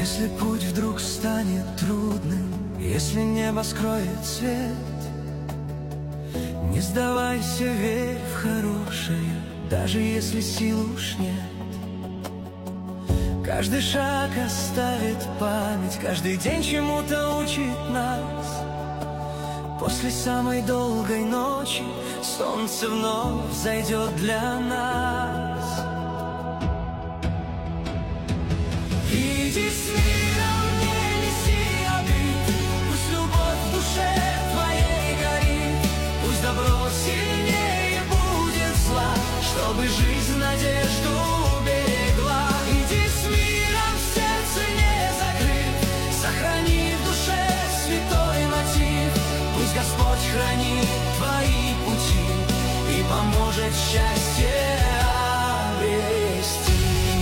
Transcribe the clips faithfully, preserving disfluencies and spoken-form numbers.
Если путь вдруг станет трудным, если небо скроет свет, не сдавайся, верь в хорошее, даже если сил уж нет. Каждый шаг оставит память, каждый день чему-то учит нас. После самой долгой ночи солнце вновь взойдет для нас. Иди с миром, не неси обид, пусть любовь в душе твоей горит, пусть добро сильнее будет зла, чтобы жизнь надежду берегла. Иди с миром, в сердце не закрыт, сохрани в душе святой мотив, пусть Господь хранит твои пути и поможет счастье обрести.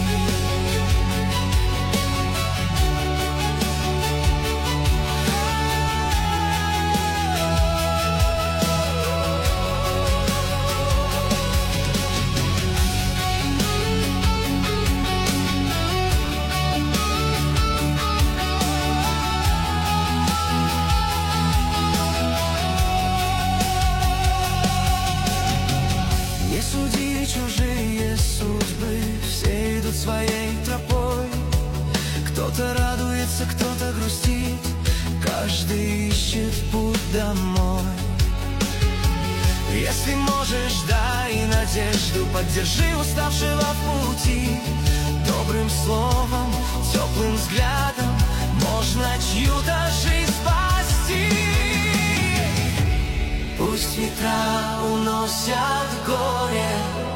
Суди чужие судьбы, все идут своей тропой. Кто-то радуется, кто-то грустит, каждый ищет путь домой. Если можешь, дай надежду, поддержи уставшего в пути. Добрым словом, теплым взглядом можно чью-то жизнь спасти. Пусть ветра уносят горе,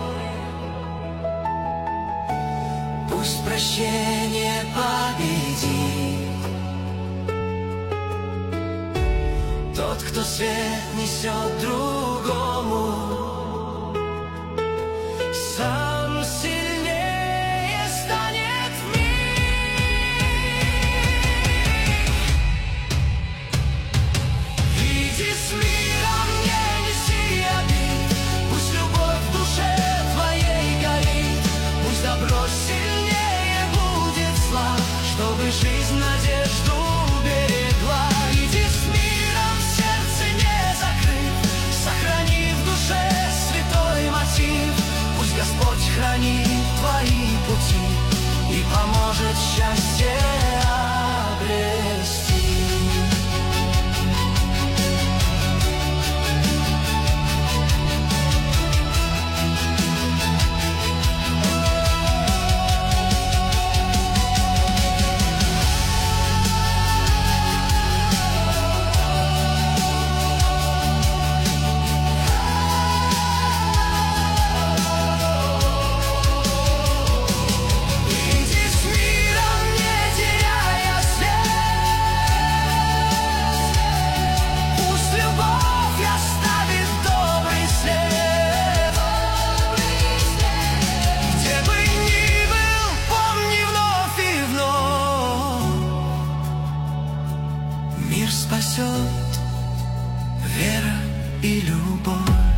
пусть прощение победит. Тот, кто свет несет другому, сам сильнее станет в миг. Иди с миром, не неси обид, пусть любовь в душе твоей горит, пусть добро сильнее будет зла, чтобы жизнь надежду берегла. Иди с миром, в сердце не закрыт, сохрани в душе святой мотив, пусть Господь хранит твои пути и поможет счастье обрести. Мир спасет вера и любовь.